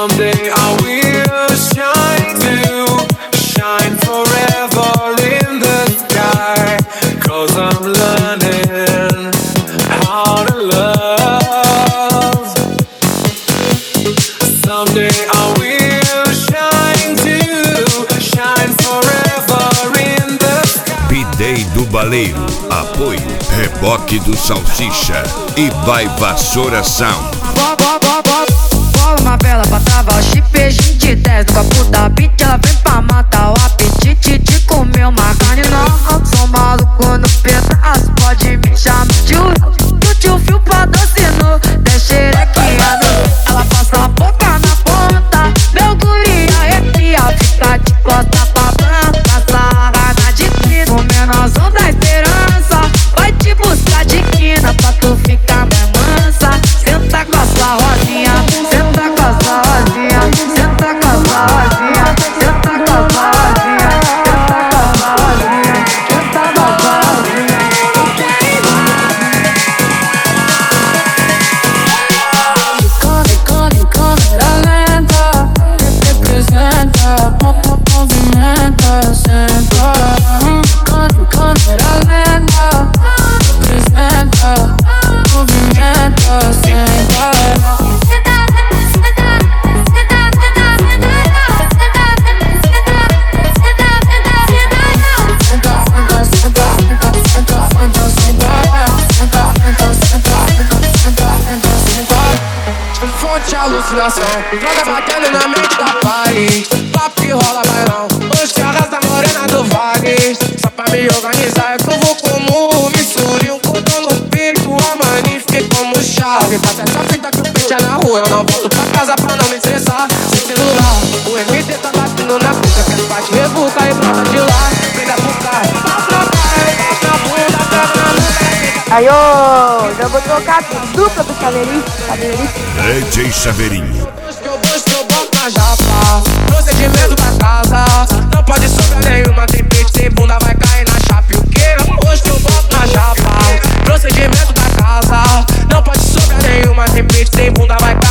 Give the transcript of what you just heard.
Someday I will shine too, shine forever in the sky. 'Cause I'm learning how to love. Someday I will shine too, shine forever in the sky. B-Day do Baleiro, apoio Reboque do Salsicha e Vai Vassoura Sound. Bola uma vela pra travar o chip, a gente desce no papo da beat. Ela vem pra matar o apetite de comer uma carne não. Sou maluco no pedaço, pode me chamar de tio fio pra docino, deixa xerequiano. Ela passa a boca na ponta, meu guri arrepia. Fica de costa pra branca, sarrada de crina. Comendo as ondas da esperança, vai te buscar de quina pra tu ficar mais mansa. Senta com a sua rosinha, senta com a sua rosinha, senta com a sua rosinha, senta com a sua rosinha, senta com a sua rosinha, senta com a sua rosinha. Câmera lenta, representa, movimenta, senta. Câmera lenta, representa, movimenta, senta. Fonte alucinação, droga batendo na mente da Paris. Papo que rola vai não, hoje que arrasta a morena do Vagos. Só pra me organizar é que eu vou como misturi um cordão no peito, a mani fiquei como chave. Tá essa fita que o peixe é na rua, eu não volto pra casa pra não me estressar. Sem celular, o MT tá batendo na puta, que as partes rebuca e brota de lá. Vem da puta, passa na cara, passa na bunda, passa na nuca. Aí, ô, já vou trocar dupla do Chaveirinho. DJ Chaveirinho. Hoje que eu boto na japa, procedimento da casa. Não pode sobrar nenhuma, tem peito, tem bunda, vai cair na chapa. E o quê? Hoje que eu boto na japa, procedimento da casa. Não pode sobrar nenhuma, tem peito, tem bunda, vai cair.